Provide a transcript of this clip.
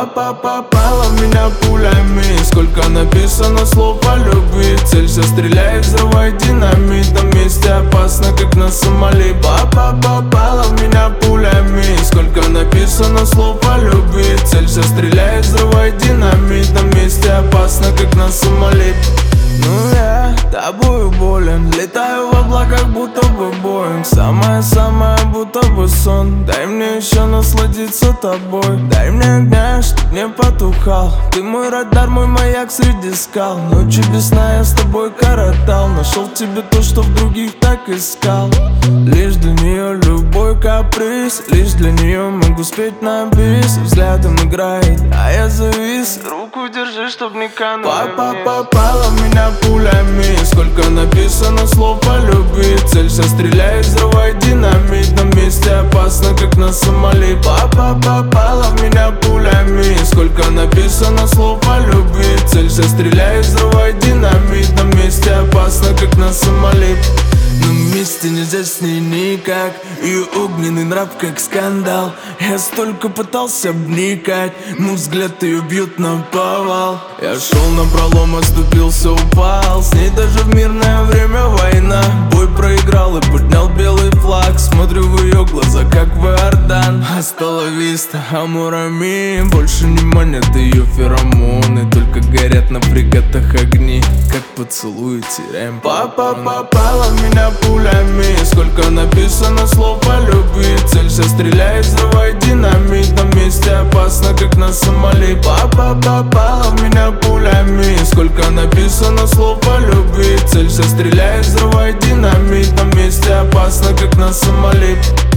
Папа попала в меня пулями. Сколько написано слов о любви. Целься, стреляй, взрывай динамит. На месте опасно, как на Сомали. Папа попала в меня пулями. Сколько написано слов о любви. Целься, стреляй, взрывай динамит. На месте опасно, как на Сомали. Ну я тобою болен, летаю в облаках, будто бы Боинг. Самое-самое, будто бы сон. Дай мне еще насладиться тобой. Дай мне огня, чтоб не потухал. Ты мой радар, мой маяк среди скал. Ночи без сна я с тобой коротал. Нашел в тебе то, что в других так искал. Лишь для нее любой каприз. Лишь для нее могу спеть на бис. Взглядом играет, а я завис. Руку держи, чтоб не канул. Папа попала в меня пулями. Сколько написано слов о любви. Целься, стреляй, взрывай динамит. На месте опасно, как на Сомали. Папа попала в меня пулями. Сколько написано слов о любви. Целься, стреляй, взрывай динамит. На месте опасно, как на Сомали. Но вместе нельзя с ней никак. Ее огненный нрав, как скандал. Я столько пытался обникать. Мой взгляд ее бьет на повал. Я шел напролом, оступился, упал. С ней даже в мирное время война. Бой проиграл и поднял белый флаг. Смотрю в ее глаза, как в Иордан. Астала виста, амурами. Больше не манят ее феромоны. Только горят на фрегатах огни. Как поцелуи теряем. Папа попала в меня пулями. Сколько написано слов о любви. Целься, стреляй, взрывай динамит. На месте опасно, как на Сомали. Папа попала в меня пулями. Сколько написано слов о любви. Целься, стреляй, взрывай динамит. На месте опасно, как на Сомали.